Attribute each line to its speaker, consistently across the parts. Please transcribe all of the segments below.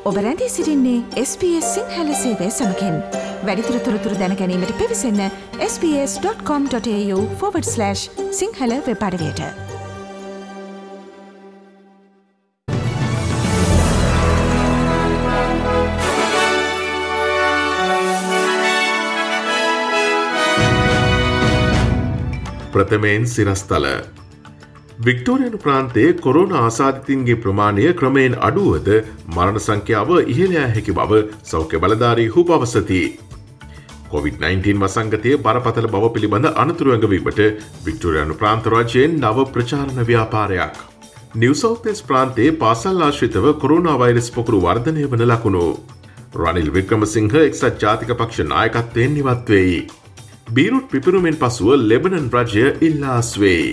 Speaker 1: ඔබ රැඳී සිටින්නේ SBS සිංහල සේවය සමගින්. වැඩිදුර තොරතුරු දැන ගැනීමට පිවිසන්න sbs.com.au/සිංහල වෙබ් අඩවියට.
Speaker 2: ප්‍රථමයෙන් සිරස්තල වික්ටෝරියානු ප්‍රාන්තයේ කොරෝනා ආසාදිතින්ගේ ප්‍රමාණය ක්‍රමයෙන් අඩුවද මරණ සංඛ්‍යාව ඉහළ යා හැකි බව සෞඛ්‍ය බලධාරීහු පවසති. COVID-19 වසංගතයේ බරපතල බව පිළිබඳ අනතුරු ඇඟවීමට වික්ටෝරියානු ප්‍රාන්ත රාජ්‍යයෙන් නව ප්‍රචාරණ ව්‍යාපාරයක්. නිව් සවුත් වෙල්ස් ප්‍රාන්තයේ පාසල් ආශ්‍රිතව කොරෝනා වෛරස් පොකුරු වර්ධනය වන ලකුණු. රනිල් වික්‍රමසිංහ එක්සත් ජාතික පක්ෂ නායකත්වයෙන් ඉවත් වෙයි. බීරුට් පිපිරුමෙන් පසුව ලෙබනන් රජය ඉල්ලාස් වෙයි.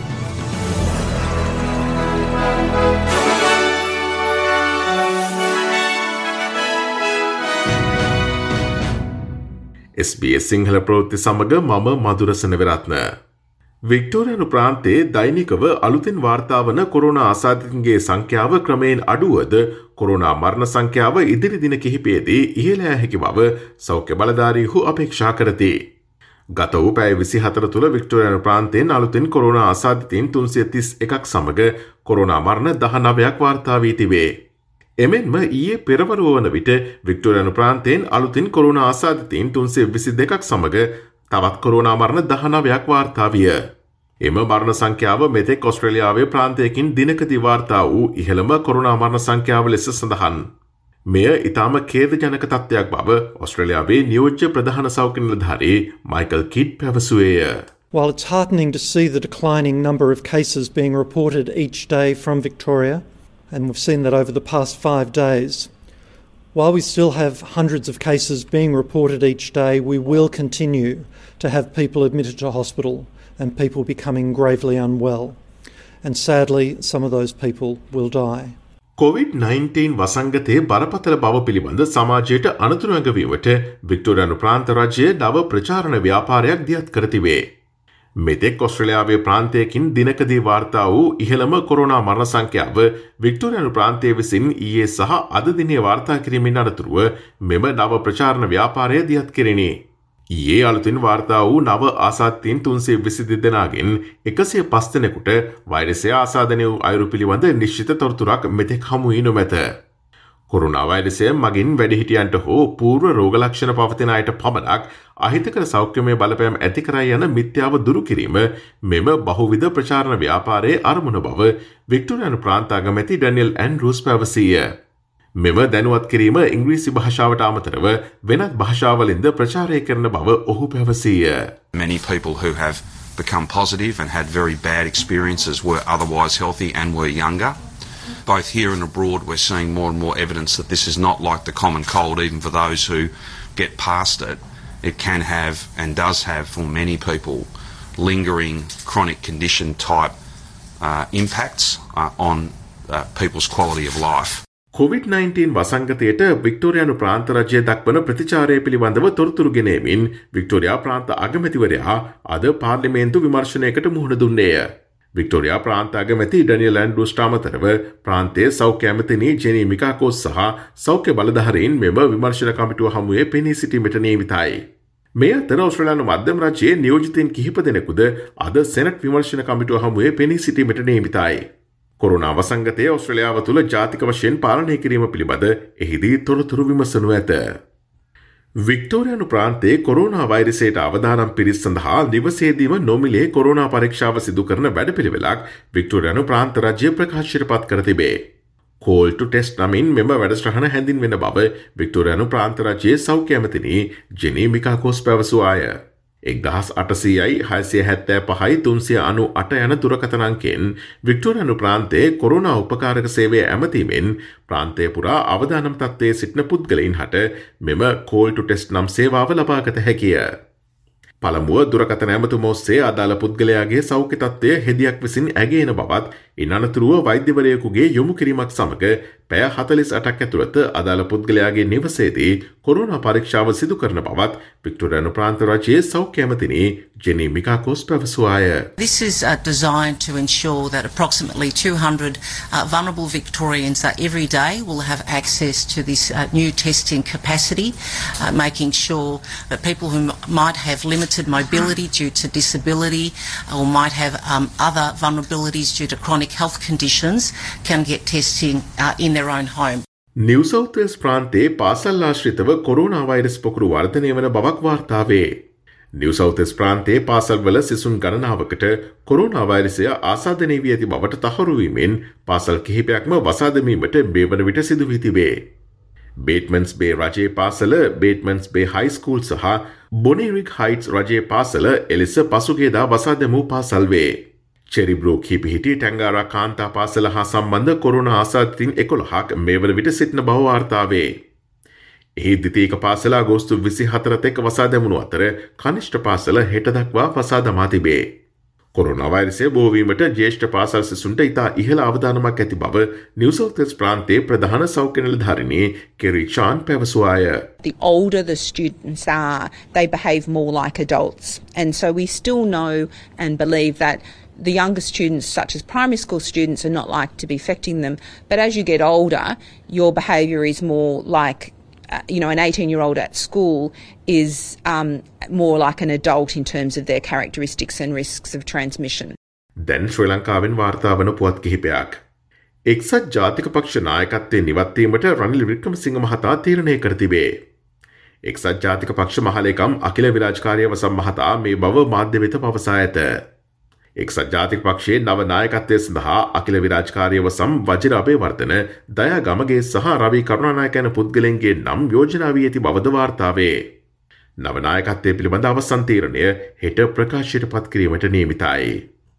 Speaker 2: SBS සිංහල ප්‍රවෘත්ති සමග මම මధుරසන විරත්න. වික්ටෝරියානු ප්‍රාන්තයේ දෛනිකව අලුතින් වාර්තා වන කොරෝනා ආසාදිතන්ගේ සංඛ්‍යාව ක්‍රමයෙන් අඩුවද කොරෝනා මරණ සංඛ්‍යාව ඉදිරි දින කිහිපයේදී ඉහළ යා හැකි බව සෞඛ්‍ය බලධාරීහු අපේක්ෂා කරති. ගත වූ පැය 24 තුළ වික්ටෝරියානු ප්‍රාන්තයෙන් අලුතින් කොරෝනා ආසාදිතයින් 331ක් සමග කොරෝනා මරණ 19ක් වාර්තා වී තිබේ. එමෙන්ම ඊයේ පෙරවරුව වන විට වික්ටෝරියානු ප්‍රාන්තයෙන් අලුතින් කොරෝනා ආසාදිතයින් 322ක් සමග තවත් කොරෝනා මරණ 19ක් වාර්තා විය. එම මරණ සංඛ්‍යාව මෙතෙක් ඔස්ට්‍රේලියාවේ ප්‍රාන්තයකින් දිනකදී වාර්තා වූ ඉහළම කොරෝනා මරණ සංඛ්‍යාව ලෙස සඳහන්. මෙය ඉතාම ඛේදජනක තත්ත්වයක් බව ඔස්ට්‍රේලියාවේ නියෝජ්‍ය ප්‍රධාන සෞඛ්‍ය නිලධාරී මයිකල් කිඩ් පැවසුවේය.
Speaker 3: While it's heartening to see the declining number of cases being reported each day from Victoria, and we've seen that over the past 5 days, while we still have hundreds of cases being reported each day, we will continue to have people admitted to hospital and people becoming gravely unwell. And sadly, some of those people will die.
Speaker 2: COVID-19 වසංගතයේ බරපතල බව පිළිබඳ සමාජයට අනතුරු ඇඟවීමට වික්ටෝරියානු ප්‍රාන්ත රජය නව ප්‍රචාරණ ව්‍යාපාරයක් දියත් කර තිබේ. මෙතෙක් ඔස්ට්‍රේලියාවේ ප්‍රාන්තයකින් දිනකදී වාර්තා වූ ඉහළම කොරෝනා මරණ සංඛ්‍යාව වික්ටෝරියානු ප්‍රාන්තය විසින් ඊයේ සහ අද දිනේ වාර්තා කිරීමෙන් අනතුරුව මෙම නව ප්‍රචාරණ ව්‍යාපාරය දියත් කෙරිණි. ඊයේ අලුතින් වාර්තා වූ නව ආසාදිතයින් 322 දෙනාගෙන් 105 දෙනෙකුට වෛරසය ආසාදනය වූ අයුරු පිළිබඳ නිශ්චිත තොරතුරක් මෙතෙක් හමු වී නොමැත. කොරෝනා වෛරසය මගින් වැඩිහිටියන්ට හෝ පූර්ව රෝග ලක්ෂණ පවතින අයට පමණක් අහිතකර සෞඛ්‍යමය බලපෑම් ඇති කරයි යන මිත්‍යාව දුරු කිරීම මෙම බහුවිධ ප්‍රචාරණ ව්‍යාපාරයේ අරමුණ බව වික්ටෝරියානු ප්‍රාන්ත අගමැති ඩැනියල් ඇන්ඩ්‍රූස් පැවසීය. මෙම දැනුවත් කිරීම ඉංග්‍රීසි භාෂාවට අමතරව වෙනත් භාෂාවලින්ද ප්‍රචාරය කරන බව ඔහු පැවසීය.
Speaker 4: Many people who have become positive and had very bad experiences were otherwise healthy and were younger. Both here and abroad, we're seeing more and more evidence that this is not like the common cold, even for those who get past it. It can have and does have for many people lingering chronic condition type impacts on people's quality of life.
Speaker 2: COVID-19 වසංගතයට වික්ටෝරියානු ප්‍රාන්ත රජය දක්වන ප්‍රතිචාරය පිළිබඳව තොරතුරු ගෙනෙමින් Victoria ප්‍රාන්ත අගමැතිවරයා අද පාර්ලිමේන්තු විමර්ශනයකට මුහුණ දුන්නේය. Victoria ප්‍රාන්ත අගමැති ඩැනියල් ඇන්ඩ්‍රූස්ට අමතරව ප්‍රාන්තයේ සෞඛ්‍ය ඇමතිනි ජෙනී මිකාකෝස් සහ සෞඛ්‍ය බලධාරීන් මෙම විමර්ශන කමිටුව හමුවේ පෙනී සිටීමට නියමිතයි. මේ අතර ඔස්ට්‍රේලියානු මධ්‍යම රජයේ නියෝජිතයින් කිහිප දෙනෙකුද අද සෙනට් විමර්ශන කමිටුව හමුවේ පෙනී සිටීමට නියමිතයි. කොරෝනා වසංගතය ඔස්ට්‍රේලියාව තුළ ජාතික වශයෙන් පාලනය කිරීම පිළිබඳ එහිදී තොරතුරු විමසනු ඇත. වික්ටෝරියානු ප්‍රාන්තයේ කොරෝනා වෛරසයට අවදානම් පිරිස් සඳහා නිවසේදීම නොමිලේ කොරෝනා පරීක්ෂාව සිදු කරන වැඩපිළිවෙලක් වික්ටෝරියානු ප්‍රාන්ත රජය ප්‍රකාශයට පත් කර තිබේ. කෝල් ටු ටෙස්ට් නමින් මෙම වැඩසටහන හැඳින්වෙන බව වික්ටෝරියානු ප්‍රාන්ත රජයේ සෞඛ්‍ය ඇමතිනි ජෙනී මිකාකෝස් පැවසුවාය. 1875-675-398 යන දුරකථන අංකයෙන් වික්ටෝරියානු ප්‍රාන්තයේ කොරෝනා උපකාරක සේවය ඇමතීමෙන් ප්‍රාන්තය පුරා අවදානම් තත්ත්වයේ සිටින පුද්ගලයින් හට මෙම කෝල් ටු ටෙස්ට් නම් සේවාව ලබාගත හැකිය. පළමුව දුරකථන ඇමතුම ඔස්සේ අදාළ පුද්ගලයාගේ සෞඛ්‍ය තත්ත්වය හෙදියක් විසින් ඇගේන බවත් ඉන් අනතුරුව වෛද්‍යවරයෙකුගේ යොමු කිරීමක් සමග පැය 48ක් ඇතුළත අදාළ පුද්ගලයාගේ නිවසේදී කොරෝනා පරීක්ෂාව සිදු කරන බවත් වික්ටෝරියානු ප්‍රාන්ත රජයේ සෞඛ්‍ය ඇමතිනි ජෙනී මිකාකෝස් පැවසුවාය.
Speaker 5: This is designed to ensure that approximately 200 vulnerable Victorians every day will have access to this new testing capacity, making sure that people who might have limited mobility due to disability or might have other vulnerabilities due to chronic health conditions can get testing in their own home.
Speaker 2: New South Wales ප්‍රාන්තයේ පාසල් ආශ්‍රිතව corona virus පොකුරු වර්ධනය වන බවක් වාර්තා වේ. New South Wales ප්‍රාන්තයේ පාසල්වල සිසුන් ගණනාවකට කොරෝනා වෛරසය ආසාදනය වී ඇති බවට තහවුරු වීමෙන් පාසල් කිහිපයක්ම වසා දැමීමට මේ වන විට සිදු වී තිබේ. බේට්මන්ස් බේ රජයේ පාසල, බේට්මන්ස් බේ හයි ස්කූල් සහ බොනිරික් හයිට්ස් රජයේ පාසල එලෙස පසුගියදා වසා දැමූ පාසල් වේ. චෙරිබ්‍රෝක් හිපිහිටි ටැංගාරා කාන්තා පාසල හා සම්බන්ධ කොරෝනා ආසාදිතින් 11ක් මේ වන විට සිටින බව වාර්තා වේ. එහි ද්විතීයික පාසල අගෝස්තු 24 තෙක් වසා දැමුණු අතර කනිෂ්ඨ පාසල හෙට දක්වා වසා දමා තිබේ. කොරෝනා වෛරසය බෝවීමට ජ්‍යෙෂ්ඨ පාසල් සිසුන්ට ඉතා ඉහළ අවදානමක් ඇති බව නිව් සවුත් වෙල්ස් ප්‍රාන්තයේ ප්‍රධාන සෞඛ්‍ය නිලධාරිණී කෙරි චාන් පැවසුවාය.
Speaker 6: The older the students are, they behave more like adults. And so we still know and believe that the younger students, such as primary school students, are not likely to be affecting them. But as you get older, your behaviour is more like, an 18-year-old at school is more like an adult in terms of their characteristics and risks of transmission.
Speaker 2: දැන් ශ්‍රී ලංකාවෙන් වාර්තා වන පුවත් කිහිපයක්. එක්සත් ජාතික පක්ෂ නායකත්වයෙන් නිවත්වීමට රනිල් වික්‍රමසිංහ මහතා තීරණය කර තිබේ. එක්සත් ජාතික පක්ෂ මහලේකම් අකිල විරාජකාරිය වසම් මහතා මේ බව මාධ්‍ය වෙත පවසා ඇත. එක්සත් ජාතික පක්ෂයේ නව නායකත්වය සඳහා අකිල විරාජකාරිය වසම් වජිර අබේවර්ධන, දයා ගමගේ සහ රවි කරුණානායක යන පුද්ගලයන්ගේ නම් යෝජනා වී ඇති බවද වාර්තා වේ. නව නායකත්වය පිළිබඳ අවසන් තීරණය හෙට ප්‍රකාශයට පත් කිරීමට නියමිතයි.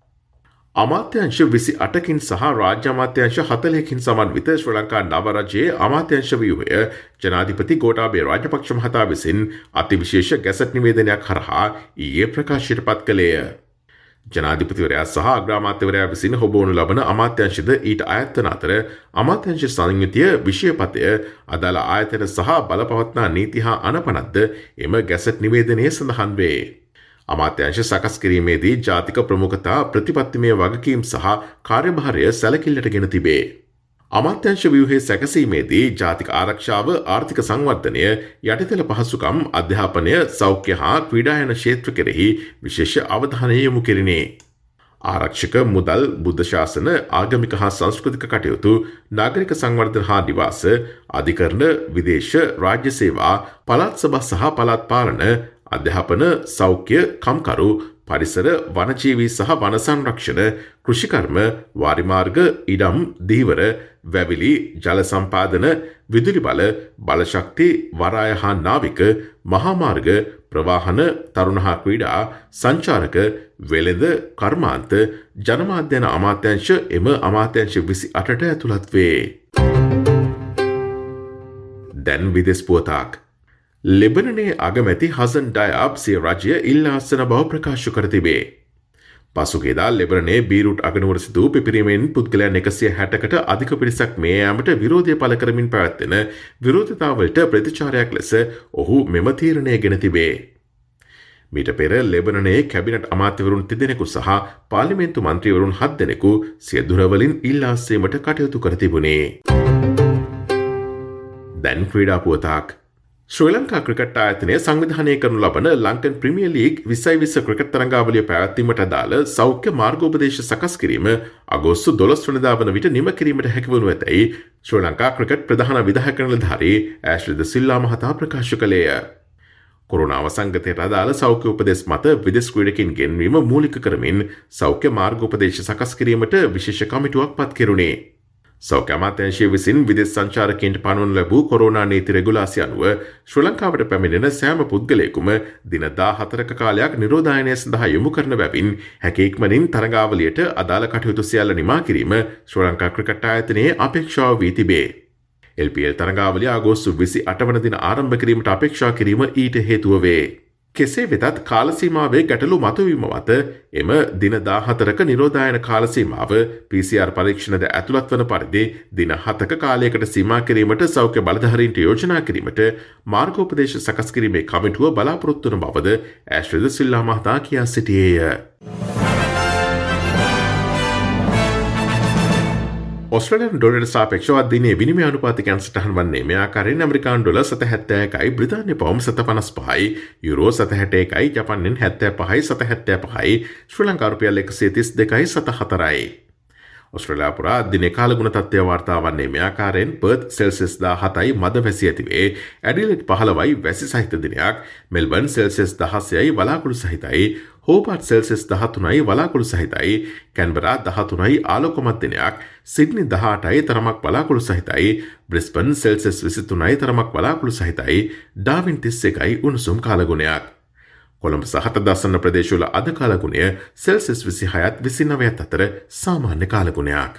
Speaker 2: අමාත්‍යංශ 28කින් සහ රාජ්‍ය අමාත්‍යංශ 40කින් සමන්විත ශ්‍රී ලංකා නව රජයේ අමාත්‍යංශ ව්‍යුහය ජනාධිපති ගෝඨාභය රාජපක්ෂ මහතා විසින් අතිවිශේෂ ගැසට් නිවේදනයක් හරහා ඊයේ ප්‍රකාශයට පත් කළේය. ජනාධිපතිවරයා සහ අග්‍රාමාත්‍යවරයා විසින් හොබවනු ලබන අමාත්‍යංශද ඊට අයත් වන අතර අමාත්‍යංශ සංයුතිය විෂයපතය අදාළ ආයතන සහ බලපවත්නා නීති හා අනපනත්ද එම ගැසට් නිවේදනයේ සඳහන් වේ. අමාත්‍යංශ සකස් කිරීමේදී ජාතික ප්‍රමුඛතා ප්‍රතිපත්තිමය වගකීම් සහ කාර්යභාරය සැලකිල්ලට ගෙන තිබේ. අමාත්‍යංශ ව්‍යුහයේ සැකසීමේදී ජාතික ආරක්ෂාව, ආර්ථික සංවර්ධනය, යටිතල පහසුකම්, අධ්‍යාපනය, සෞඛ්‍ය හා ක්‍රීඩා යන ක්ෂේත්‍ර කෙරෙහි විශේෂ අවධානය යොමු කෙරිනේ. ආරක්ෂක, මුදල්, බුද්ධ ශාසන, ආගමික හා සංස්කෘතික කටයුතු, නාගරික සංවර්ධන හා නිවාස, අධිකරණ, විදේශ, රාජ්‍ය සේවා, පළාත් සභා සහ පළාත් පාලන, අධ්‍යාපන, සෞඛ්‍ය, කම්කරු, පරිසර, වනජීවී සහ වන සංරක්ෂණ, කෘෂිකර්ම, වාරිමාර්ග, ඉඩම්, දීවර, වැවිලි, ජල සම්පාදන, විදුලි බල, බලශක්ති, වරාය හා නාවික, මහාමාර්ග, ප්‍රවාහන, තරුණ හා ක්‍රීඩා, සංචාරක, වෙළඳ, කර්මාන්ත, ජනමාධ්‍යන අමාත්‍යංශ එම අමාත්‍යංශ 28ට ඇතුළත් වේ. දැන් විදෙස් පුවතක්. ලෙබනනයේ අගමැති හසන් ඩයබ් සිය රජය ඉල්ලා අස්සන බව ප්‍රකාශ කර තිබේ. පසුගියදා ලෙබනනයේ බීරුට් අගනුවර සිදු පිපිරීමෙන් පුද්ගලයන් 160කට අධික පිරිසක් මේ යාමට විරෝධය පළ කරමින් පැවැත්වෙන විරෝධතාවලට ප්‍රතිචාරයක් ලෙස ඔහු මෙම තීරණය ගෙන තිබේ. මීට පෙර ලෙබනනයේ කැබිනට් අමාත්‍යවරුන් 3 දෙනෙකු සහ පාර්ලිමේන්තු මන්ත්‍රීවරුන් 7 දෙනෙකු සිය දුරවලින් ඉල්ලා අස්සීමට කටයුතු කර තිබුණේ. දැන් ක්‍රීඩා පුවතක්. ශ්‍රී ලංකා ක්‍රිකට් ආයතනය සංවිධානය කරනු ලබන ලංකන් ප්‍රීමියර් ලීග් 2020 ක්‍රිකට් තරඟාවලිය පැවැත්වීමට අදාළ සෞඛ්‍ය මාර්ගෝපදේශ සකස් කිරීම අගෝස්තු 12 වෙනිදා වන විට නිම කිරීමට හැකිවනු ඇතැයි ශ්‍රී ලංකා ක්‍රිකට් ප්‍රධාන විධායක නිලධාරී ඇෂ්ලි ද සිල්වා මහතා ප්‍රකාශ කළේය. කොරෝනා වසංගතයට අදාළ සෞඛ්‍ය උපදෙස් මත විදෙස් ක්‍රීඩකින් ගෙන්වීම මූලික කරමින් සෞඛ්‍ය මාර්ගෝපදේශ සකස් කිරීමට විශේෂ කමිටුවක් පත් කෙරුණේ. සෞඛ්‍ය අමාත්‍යාංශය විසින් විදෙස් සංචාරකයන්ට පනවනු ලැබූ කොරෝනා නීති රෙගුලාසිය අනුව ශ්‍රී ලංකාවට පැමිණෙන සෑම පුද්ගලයෙකුම දින 14ක කාලයක් නිරෝධායනය සඳහා යොමු කරන බැවින් හැකි ඉක්මනින් තරඟාවලියට අදාළ කටයුතු සියල්ල නිමා කිරීම ශ්‍රී ලංකා ක්‍රිකට් ආයතනයේ අපේක්ෂාව වී තිබේ. LPL තරඟාවලිය අගෝස්තු 28 වන දින ආරම්භ කිරීමට අපේක්ෂා කිරීම ඊට හේතුව වේ. කෙසේ වෙතත් කාලසීමාවේ ගැටලු මතුවීම මත එම දින 14ක නිරෝධායන කාලසීමාව PCR පරීක්ෂණද ඇතුළත් වන පරිදි දින 7ක කාලයකට සීමා කිරීමට සෞඛ්‍ය බලධාරීන්ට යෝජනා කිරීමට මාර්ගෝපදේශ සකස් කිරීමේ කමිටුව බලාපොරොත්තු වන බවද ඇශ්රිද සිල්ලා මහතා කියා සිටියේය. ඔස්ට්‍රේලියානු ඩොලරට සාපේක්ෂව දිනේ විනිමය අනුපාතිකයන් සටහන් වන්නේ මේ ආකාරයෙන් ඇමරිකානු ඩොලර් 7.71යි, බ්‍රිතාන්‍ය පවුම් 7.55යි, යුරෝ 7.61යි, ජපාන් යෙන් 75යි 7.75යි, ශ්‍රී ලංකා රුපියල් 132යි 7.4යි. ඔස්ට්‍රේලියාව පුරා දිනේ කාලගුණ තත්ත්වය වාර්තා වන්නේ මේ ආකාරයෙන් පර්ත් සෙල්සියස් 17යි මද වැසි ඇතිවේ, ඇඩිලේඩ් 15යි වැසි සහිත දිනයක්, මෙල්බර්න් සෙල්සියස් 16යි වලාකුළු සහිතයි, හෝබර්ට් සෙල්සියස් 13යි වලාකුළු සහිතයි, කැන්බරා 13යි ආලෝකමත් දිනයක්, සිඩ්නි 18යි තරමක් වලාකුළු සහිතයි, බ්‍රිස්බන් සෙල්සියස් 23යි තරමක් වලාකුළු සහිතයි, ඩාවින් 31යි උණුසුම් කාලගුණයක්. කොළඹ සහ හතදස්සන ප්‍රදේශවල අද කාලගුණය සෙල්සියස් 26ත් 29ත් අතර සාමාන්‍ය කාලගුණයක්.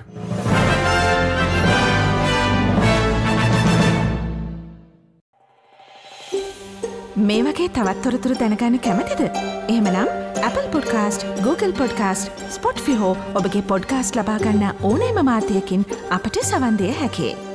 Speaker 1: මේ වගේ තවත් තොරතුරු දැනගන්න කැමතිද? එහෙමනම් Apple Podcast, Google Podcast, Spotify හෝ ඔබගේ පොඩ්කාස්ට් ලබා ගන්න ඕනෑම මාධ්‍යයකින් අපට සවන් දිය හැකියි.